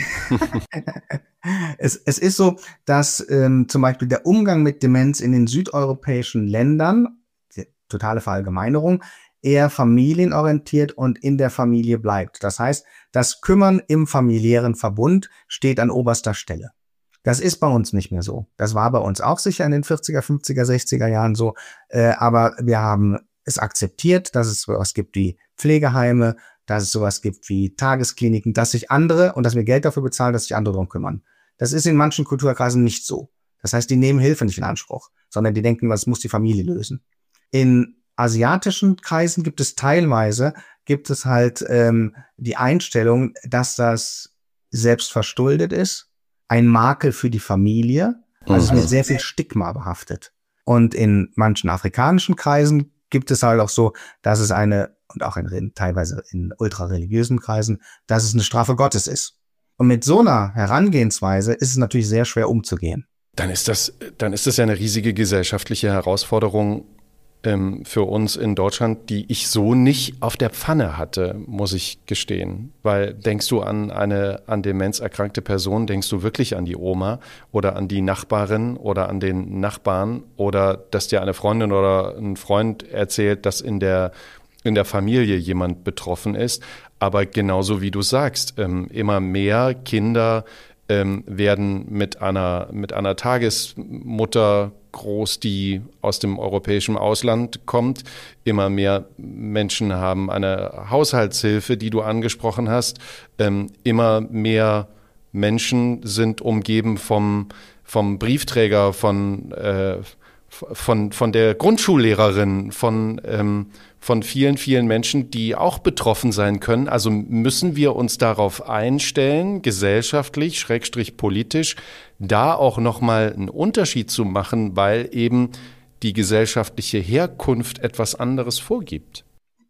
es, es ist so, dass ähm, zum Beispiel der Umgang mit Demenz in den südeuropäischen Ländern, totale Verallgemeinerung, eher familienorientiert und in der Familie bleibt. Das heißt, das Kümmern im familiären Verbund steht an oberster Stelle. Das ist bei uns nicht mehr so. Das war bei uns auch sicher in den vierziger, fünfziger, sechziger Jahren so. Äh, aber wir haben es akzeptiert, dass es sowas gibt wie Pflegeheime, dass es sowas gibt wie Tageskliniken, dass sich andere und dass wir Geld dafür bezahlen, dass sich andere darum kümmern. Das ist in manchen Kulturkreisen nicht so. Das heißt, die nehmen Hilfe nicht in Anspruch, sondern die denken, was muss die Familie lösen. In asiatischen Kreisen gibt es teilweise, gibt es halt ähm, die Einstellung, dass das selbstverschuldet ist, ein Makel für die Familie, also es ist mit sehr viel Stigma behaftet. Und in manchen afrikanischen Kreisen gibt es halt auch so, dass es eine, und auch in, teilweise in ultrareligiösen Kreisen, dass es eine Strafe Gottes ist. Und mit so einer Herangehensweise ist es natürlich sehr schwer umzugehen. Dann ist das, dann ist das ja eine riesige gesellschaftliche Herausforderung ähm, für uns in Deutschland, die ich so nicht auf der Pfanne hatte, muss ich gestehen. Weil denkst du an eine an Demenz erkrankte Person, denkst du wirklich an die Oma oder an die Nachbarin oder an den Nachbarn oder dass dir eine Freundin oder ein Freund erzählt, dass in der in der Familie jemand betroffen ist. Aber genauso wie du sagst, ähm, immer mehr Kinder ähm, werden mit einer mit einer Tagesmutter groß, die aus dem europäischen Ausland kommt. Immer mehr Menschen haben eine Haushaltshilfe, die du angesprochen hast. Ähm, immer mehr Menschen sind umgeben vom, vom Briefträger, von, äh, von, von der Grundschullehrerin, von, ähm, von vielen, vielen Menschen, die auch betroffen sein können. Also müssen wir uns darauf einstellen, gesellschaftlich, schrägstrich politisch, da auch nochmal einen Unterschied zu machen, weil eben die gesellschaftliche Herkunft etwas anderes vorgibt.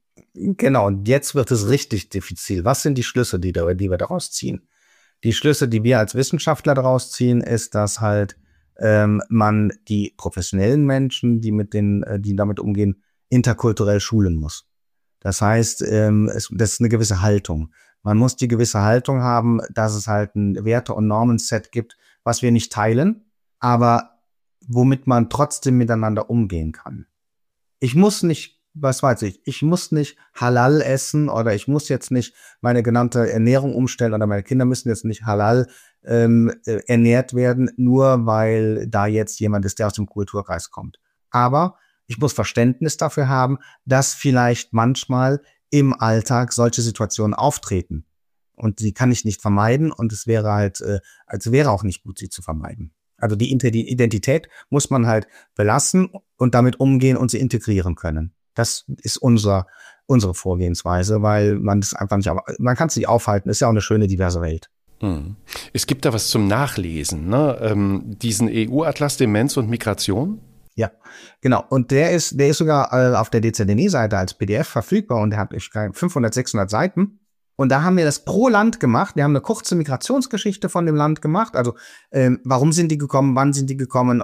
Genau, und jetzt wird es richtig diffizil. Was sind die Schlüsse, die, da, die wir daraus ziehen? Die Schlüsse, die wir als Wissenschaftler daraus ziehen, ist, dass halt ähm, man die professionellen Menschen, die mit den, äh, die damit umgehen, interkulturell schulen muss. Das heißt, ähm, es, das ist eine gewisse Haltung. Man muss die gewisse Haltung haben, dass es halt ein Werte- und Normenset gibt, was wir nicht teilen, aber womit man trotzdem miteinander umgehen kann. Ich muss nicht, was weiß ich, ich muss nicht Halal essen oder ich muss jetzt nicht meine genannte Ernährung umstellen oder meine Kinder müssen jetzt nicht Halal ähm, ernährt werden, nur weil da jetzt jemand ist, der aus dem Kulturkreis kommt. Aber ich muss Verständnis dafür haben, dass vielleicht manchmal im Alltag solche Situationen auftreten. Und die kann ich nicht vermeiden und es wäre halt, äh, es wäre auch nicht gut, sie zu vermeiden. Also die Identität muss man halt belassen und damit umgehen und sie integrieren können. Das ist unser, unsere Vorgehensweise, weil man das einfach nicht, man kann es nicht aufhalten. Ist ja auch eine schöne, diverse Welt. Hm. Es gibt da was zum Nachlesen, ne? Ähm, diesen E U-Atlas Demenz und Migration. Ja, genau. Und der ist, der ist sogar äh, auf der D Z N E-Seite als P D F verfügbar und der hat fünfhundert, sechshundert Seiten. Und da haben wir das pro Land gemacht. Wir haben eine kurze Migrationsgeschichte von dem Land gemacht. Also ähm, warum sind die gekommen, wann sind die gekommen oder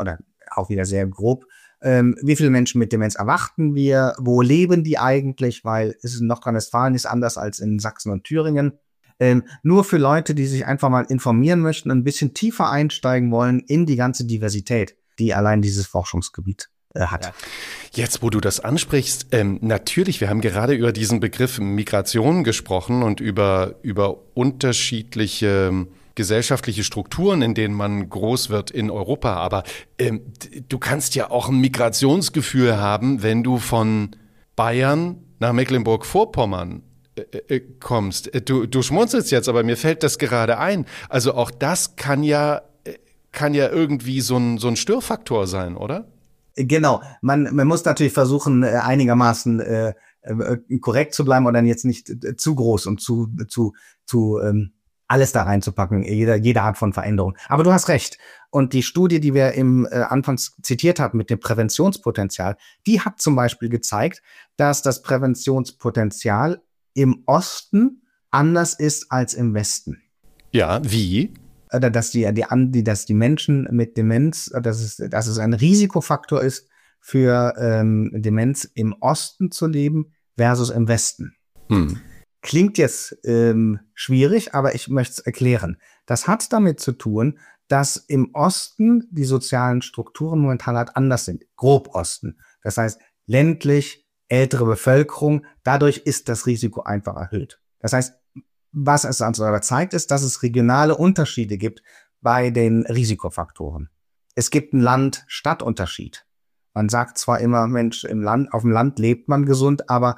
auch wieder sehr grob. Ähm, wie viele Menschen mit Demenz erwarten wir? Wo leben die eigentlich? Weil es in Nordrhein-Westfalen ist anders als in Sachsen und Thüringen. Ähm, nur für Leute, die sich einfach mal informieren möchten, ein bisschen tiefer einsteigen wollen in die ganze Diversität, die allein dieses Forschungsgebiet äh, hat. Ja. Jetzt, wo du das ansprichst, ähm, natürlich, wir haben gerade über diesen Begriff Migration gesprochen und über, über unterschiedliche gesellschaftliche Strukturen, in denen man groß wird in Europa. Aber ähm, du kannst ja auch ein Migrationsgefühl haben, wenn du von Bayern nach Mecklenburg-Vorpommern äh, kommst. Du, du schmunzelst jetzt, aber mir fällt das gerade ein. Also auch das kann ja, kann ja irgendwie so ein, so ein Störfaktor sein, oder? Genau. Man, man muss natürlich versuchen, einigermaßen äh, korrekt zu bleiben oder jetzt nicht zu groß und zu, zu, zu ähm, alles da reinzupacken, jede, jede Art von Veränderung. Aber du hast recht. Und die Studie, die wir im äh, Anfangs zitiert haben mit dem Präventionspotenzial, die hat zum Beispiel gezeigt, dass das Präventionspotenzial im Osten anders ist als im Westen. Ja, wie? Oder dass die, die, die, dass die Menschen mit Demenz, dass es, dass es ein Risikofaktor ist, für ähm, Demenz im Osten zu leben versus im Westen. Hm. Klingt jetzt ähm, schwierig, aber ich möchte es erklären. Das hat damit zu tun, dass im Osten die sozialen Strukturen momentan halt anders sind. Grob Osten. Das heißt, ländlich, ältere Bevölkerung. Dadurch ist das Risiko einfach erhöht. Das heißt, was es also aber zeigt, ist, dass es regionale Unterschiede gibt bei den Risikofaktoren. Es gibt einen Land-Stadt-Unterschied. Man sagt zwar immer, Mensch, im Land, auf dem Land lebt man gesund, aber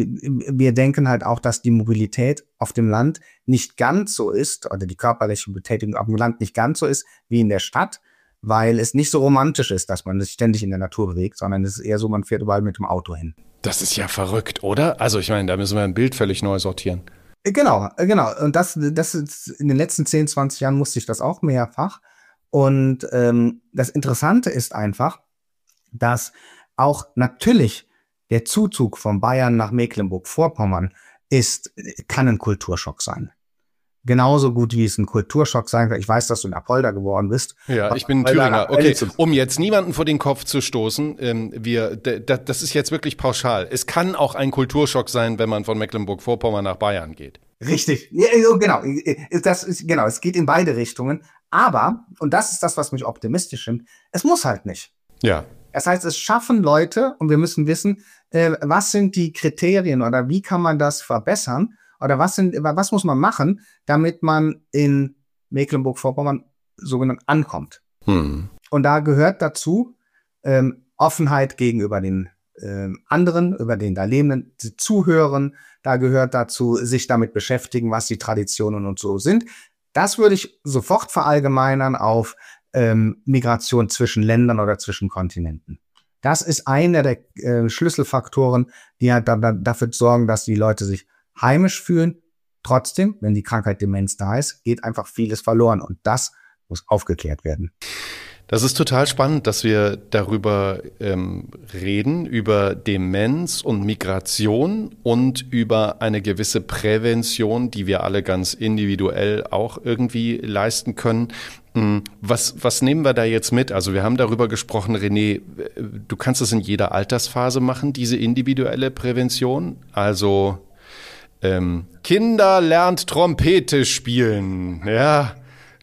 wir denken halt auch, dass die Mobilität auf dem Land nicht ganz so ist, oder die körperliche Betätigung auf dem Land nicht ganz so ist wie in der Stadt, weil es nicht so romantisch ist, dass man sich ständig in der Natur bewegt, sondern es ist eher so, man fährt überall mit dem Auto hin. Das ist ja verrückt, oder? Also ich meine, da müssen wir ein Bild völlig neu sortieren. Genau, genau. Und das, das ist, in den letzten zehn, zwanzig Jahren musste ich das auch mehrfach. Und ähm, das Interessante ist einfach, dass auch natürlich der Zuzug von Bayern nach Mecklenburg-Vorpommern ist, kann ein Kulturschock sein. Genauso gut wie es ein Kulturschock sein kann. Ich weiß, dass du in Apolda geworden bist. Ja, ich bin ein Thüringer. Okay, um jetzt niemanden vor den Kopf zu stoßen, ähm, wir, d- d- das ist jetzt wirklich pauschal. Es kann auch ein Kulturschock sein, wenn man von Mecklenburg-Vorpommern nach Bayern geht. Richtig, ja, genau. Das ist, genau, es geht in beide Richtungen. Aber, und das ist das, was mich optimistisch stimmt, es muss halt nicht. Ja. Das heißt, es schaffen Leute, und wir müssen wissen, äh, was sind die Kriterien oder wie kann man das verbessern oder was sind, was muss man machen, damit man in Mecklenburg-Vorpommern sogenannt ankommt. Hm. Und da gehört dazu ähm, Offenheit gegenüber den ähm, anderen, über den da Lebenden, zuhören. Da gehört dazu, sich damit beschäftigen, was die Traditionen und so sind. Das würde ich sofort verallgemeinern auf Ähm, Migration zwischen Ländern oder zwischen Kontinenten. Das ist einer der äh, Schlüsselfaktoren, die halt da, da, dafür sorgen, dass die Leute sich heimisch fühlen. Trotzdem, wenn die Krankheit Demenz da ist, geht einfach vieles verloren und das muss aufgeklärt werden. Das ist total spannend, dass wir darüber ähm, reden, über Demenz und Migration und über eine gewisse Prävention, die wir alle ganz individuell auch irgendwie leisten können. Was, was nehmen wir da jetzt mit? Also wir haben darüber gesprochen, René, du kannst es in jeder Altersphase machen, diese individuelle Prävention. Also ähm, Kinder lernt Trompete spielen, ja.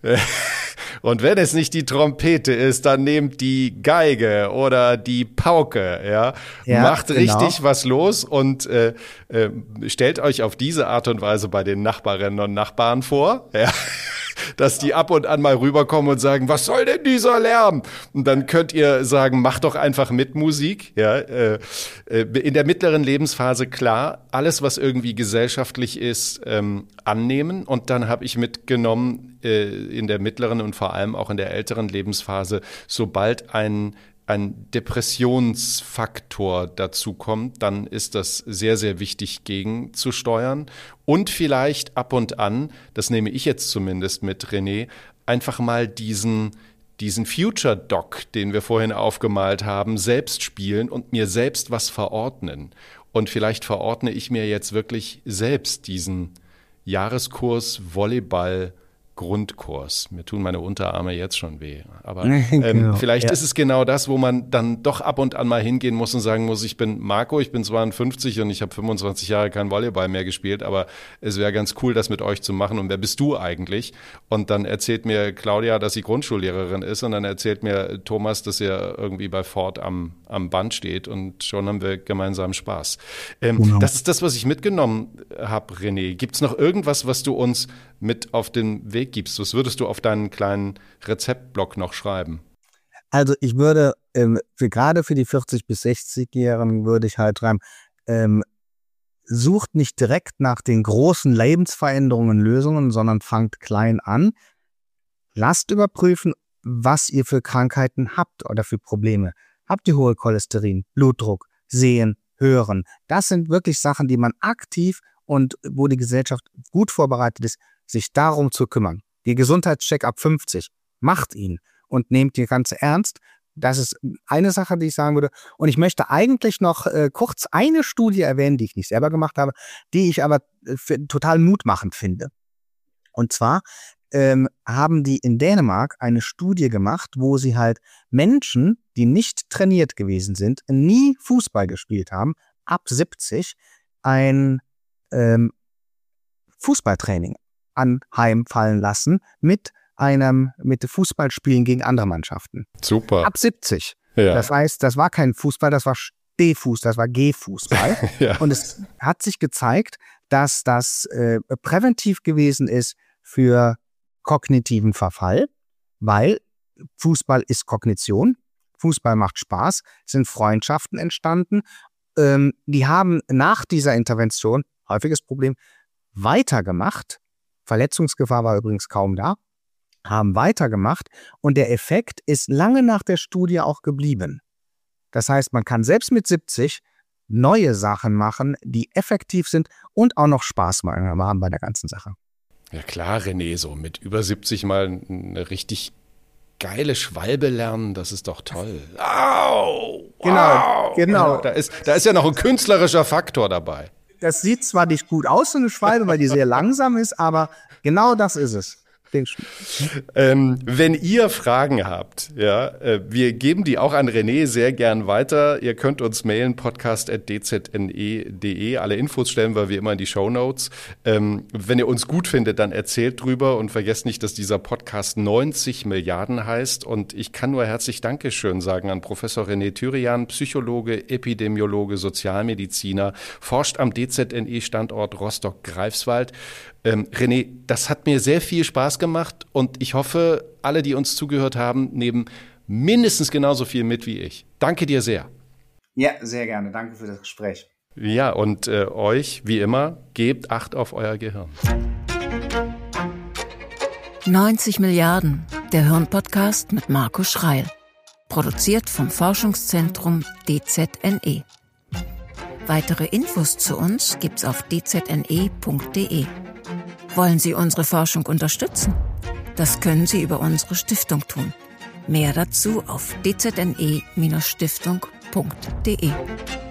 Und wenn es nicht die Trompete ist, dann nehmt die Geige oder die Pauke, ja. ja Macht genau. richtig was los und äh, äh, stellt euch auf diese Art und Weise bei den Nachbarinnen und Nachbarn vor, ja. Dass die ab und an mal rüberkommen und sagen, was soll denn dieser Lärm? Und dann könnt ihr sagen, macht doch einfach mit Musik. Ja, äh, in der mittleren Lebensphase klar, alles, was irgendwie gesellschaftlich ist, ähm, annehmen. Und dann habe ich mitgenommen, äh, in der mittleren und vor allem auch in der älteren Lebensphase, sobald ein ein Depressionsfaktor dazu kommt, dann ist das sehr, sehr wichtig gegenzusteuern. Und vielleicht ab und an, das nehme ich jetzt zumindest mit, René, einfach mal diesen, diesen Future Doc, den wir vorhin aufgemalt haben, selbst spielen und mir selbst was verordnen. Und vielleicht verordne ich mir jetzt wirklich selbst diesen Jahreskurs Volleyball Grundkurs. Mir tun meine Unterarme jetzt schon weh. Aber ähm, genau, vielleicht ja. ist es genau das, wo man dann doch ab und an mal hingehen muss und sagen muss, ich bin Marco, ich bin zweiundfünfzig und ich habe fünfundzwanzig Jahre kein Volleyball mehr gespielt, aber es wäre ganz cool, das mit euch zu machen. Und wer bist du eigentlich? Und dann erzählt mir Claudia, dass sie Grundschullehrerin ist und dann erzählt mir Thomas, dass er irgendwie bei Ford am, am Band steht und schon haben wir gemeinsam Spaß. Ähm, Genau. Das ist das, was ich mitgenommen habe, René. Gibt es noch irgendwas, was du uns mit auf den Weg gibst? Was würdest du auf deinen kleinen Rezeptblock noch schreiben? Also ich würde, ähm, für, gerade für die vierzig- bis sechzigjährigen würde ich halt schreiben, ähm, sucht nicht direkt nach den großen Lebensveränderungen Lösungen, sondern fangt klein an. Lasst überprüfen, was ihr für Krankheiten habt oder für Probleme. Habt ihr hohe Cholesterin, Blutdruck, Sehen, Hören? Das sind wirklich Sachen, die man aktiv und wo die Gesellschaft gut vorbereitet ist, sich darum zu kümmern. Die Gesundheitscheck ab fünfzig, macht ihn und nehmt die Ganze ernst. Das ist eine Sache, die ich sagen würde. Und ich möchte eigentlich noch äh, kurz eine Studie erwähnen, die ich nicht selber gemacht habe, die ich aber äh, für, total mutmachend finde. Und zwar ähm, haben die in Dänemark eine Studie gemacht, wo sie halt Menschen, die nicht trainiert gewesen sind, nie Fußball gespielt haben, ab siebzig ein ähm, Fußballtraining anheimfallen lassen mit einem mit Fußballspielen gegen andere Mannschaften. Super. Ab siebzig. Ja. Das heißt, das war kein Fußball, das war Stehfuß, das war Gehfußball. Ja. Und es hat sich gezeigt, dass das äh, präventiv gewesen ist für kognitiven Verfall, weil Fußball ist Kognition, Fußball macht Spaß, es sind Freundschaften entstanden. Ähm, die haben nach dieser Intervention, häufiges Problem, weitergemacht. Verletzungsgefahr war übrigens kaum da, haben weitergemacht und der Effekt ist lange nach der Studie auch geblieben. Das heißt, man kann selbst mit siebzig neue Sachen machen, die effektiv sind und auch noch Spaß machen bei der ganzen Sache. Ja klar, René, so mit über siebzig mal eine richtig geile Schwalbe lernen, das ist doch toll. Au! Genau, genau. Da ist, da ist ja noch ein künstlerischer Faktor dabei. Das sieht zwar nicht gut aus, so eine Schwalbe, weil die sehr langsam ist, aber genau das ist es. Ähm, wenn ihr Fragen habt, ja, äh, wir geben die auch an René sehr gern weiter. Ihr könnt uns mailen, podcast at d z n e punkt d e. Alle Infos stellen wir wie immer in die Shownotes. Ähm, wenn ihr uns gut findet, dann erzählt drüber und vergesst nicht, dass dieser Podcast neunzig Milliarden heißt. Und ich kann nur herzlich Dankeschön sagen an Professor René Thyrian, Psychologe, Epidemiologe, Sozialmediziner, forscht am D Z N E-Standort Rostock-Greifswald. Ähm, René, das hat mir sehr viel Spaß gemacht und ich hoffe, alle, die uns zugehört haben, nehmen mindestens genauso viel mit wie ich. Danke dir sehr. Ja, sehr gerne. Danke für das Gespräch. Ja, und äh, euch, wie immer, gebt Acht auf euer Gehirn. neunzig Milliarden, der Hirn-Podcast mit Marco Schreil. Produziert vom Forschungszentrum D Z N E. Weitere Infos zu uns gibt's auf d z n e punkt d e. Wollen Sie unsere Forschung unterstützen? Das können Sie über unsere Stiftung tun. Mehr dazu auf d z n e Bindestrich stiftung punkt d e.